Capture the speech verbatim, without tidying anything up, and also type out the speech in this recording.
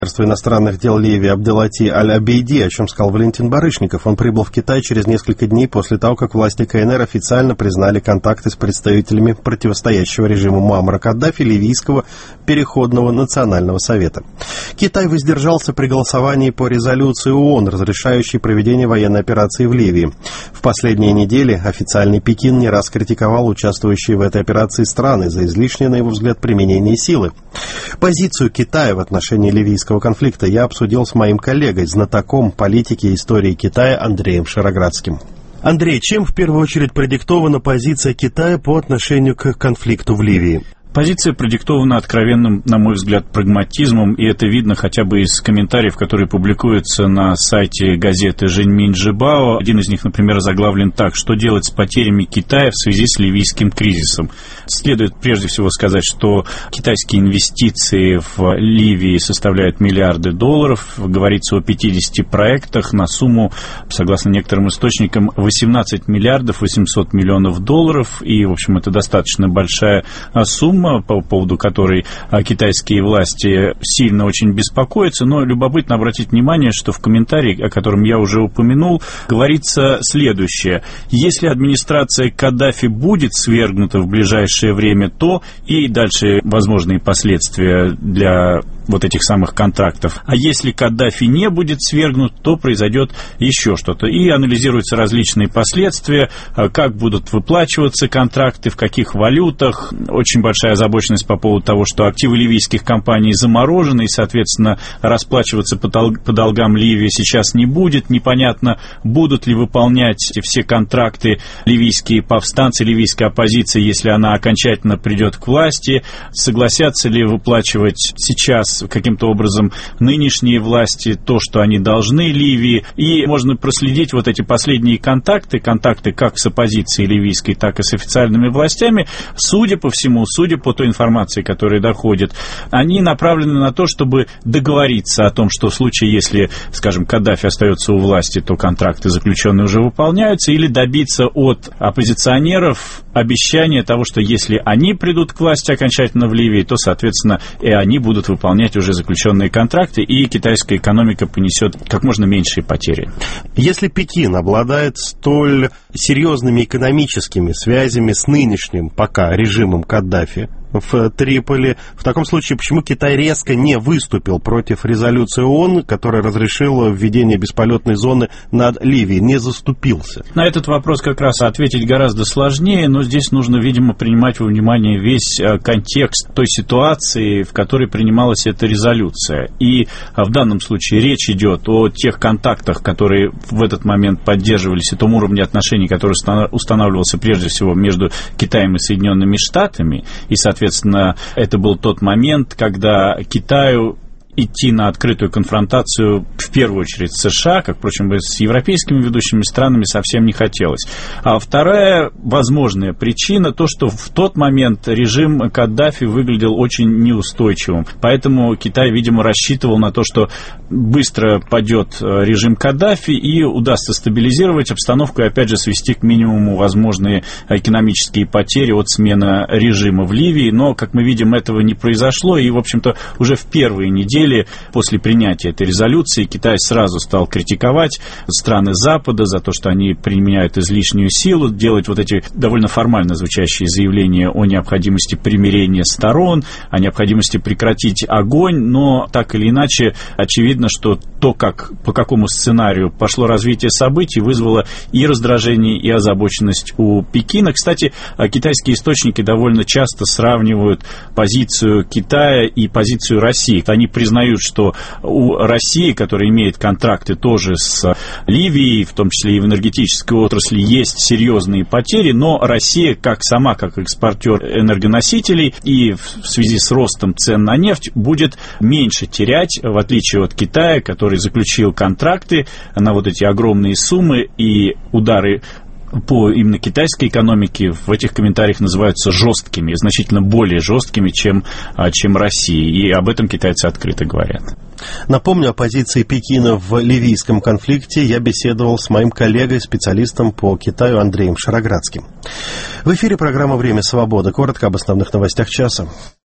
Министерство иностранных дел Ливии Абделати Аль-Абейди, о чем сказал Валентин Барышников. Он прибыл в Китай через несколько дней после того, как власти КНР официально признали контакты с представителями противостоящего режиму Муаммара Каддафи Ливийского Переходного национального совета. Китай воздержался при голосовании по резолюции ООН, разрешающей проведение военной операции в Ливии. В последние недели официальный Пекин не раз критиковал участвующие в этой операции страны за излишнее, на его взгляд, применение силы. Позицию Китая в отношении ливийского конфликта я обсудил с моим коллегой, знатоком политики и истории Китая Андреем Шароградским. Андрей, чем в первую очередь продиктована позиция Китая по отношению к конфликту в Ливии? Позиция продиктована откровенным, на мой взгляд, прагматизмом, и это видно хотя бы из комментариев, которые публикуются на сайте газеты «Жэньминь Жибао». Один из них, например, заглавлен так: «Что делать с потерями Китая в связи с ливийским кризисом?». Следует прежде всего сказать, что китайские инвестиции в Ливии составляют миллиарды долларов. Говорится о пятидесяти проектах на сумму, согласно некоторым источникам, восемнадцать миллиардов восемьсот миллионов долларов. И, в общем, это достаточно большая сумма, по поводу которой китайские власти сильно очень беспокоятся. Но любопытно обратить внимание, что в комментарии, о котором я уже упомянул, говорится следующее: если администрация Каддафи будет свергнута в ближайшее время, то и дальше возможные последствия для вот этих самых контрактов. А если Каддафи не будет свергнут, то произойдет еще что-то. И анализируются различные последствия, как будут выплачиваться контракты, в каких валютах. Очень большая озабоченность по поводу того, что активы ливийских компаний заморожены, и, соответственно, расплачиваться по, дол- по долгам Ливии сейчас не будет. Непонятно, будут ли выполнять все контракты ливийские повстанцы, ливийская оппозиция, если она окончательно придет к власти. Согласятся ли выплачивать сейчас каким-то образом нынешние власти то, что они должны Ливии. И можно проследить вот эти последние контакты, контакты как с оппозицией ливийской, так и с официальными властями. Судя по всему, судя по той информации, которая доходит, они направлены на то, чтобы договориться о том, что в случае, если, скажем, Каддафи остается у власти, то контракты заключенные уже выполняются, или добиться от оппозиционеров обещания того, что если они придут к власти окончательно в Ливии, то, соответственно, и они будут выполнять уже заключенные контракты, и китайская экономика понесет как можно меньшие потери. Если Пекин обладает столь серьезными экономическими связями с нынешним пока режимом Каддафи в Триполи, в таком случае почему Китай резко не выступил против резолюции ООН, которая разрешила введение бесполетной зоны над Ливией, не заступился? На этот вопрос как раз ответить гораздо сложнее, но здесь нужно, видимо, принимать во внимание весь контекст той ситуации, в которой принималась эта резолюция. И в данном случае речь идет о тех контактах, которые в этот момент поддерживались, и том уровне отношений, который устанавливался прежде всего между Китаем и Соединенными Штатами, и, соответственно, Соответственно, это был тот момент, когда Китаю идти на открытую конфронтацию в первую очередь с США, как, впрочем, с европейскими ведущими странами совсем не хотелось. А вторая возможная причина — то, что в тот момент режим Каддафи выглядел очень неустойчивым. Поэтому Китай, видимо, рассчитывал на то, что быстро падет режим Каддафи и удастся стабилизировать обстановку и, опять же, свести к минимуму возможные экономические потери от смены режима в Ливии. Но, как мы видим, этого не произошло, и, в общем-то, уже в первые недели после принятия этой резолюции Китай сразу стал критиковать страны Запада за то, что они применяют излишнюю силу, делать вот эти довольно формально звучащие заявления о необходимости примирения сторон, о необходимости прекратить огонь, но так или иначе очевидно, что то, как, по какому сценарию пошло развитие событий, вызвало и раздражение, и озабоченность у Пекина. Кстати, китайские источники довольно часто сравнивают позицию Китая и позицию России. Они признают, что у России, которая имеет контракты тоже с Ливией, в том числе и в энергетической отрасли, есть серьезные потери, но Россия, как сама, как экспортер энергоносителей, и в связи с ростом цен на нефть, будет меньше терять, в отличие от Китая, который заключил контракты на вот эти огромные суммы, и удары по именно китайской экономике в этих комментариях называются жесткими, значительно более жесткими, чем, чем Россия. И об этом китайцы открыто говорят. Напомню, о позиции Пекина в ливийском конфликте я беседовал с моим коллегой, специалистом по Китаю Андреем Шароградским. В эфире программа «Время свободы». Коротко об основных новостях часа.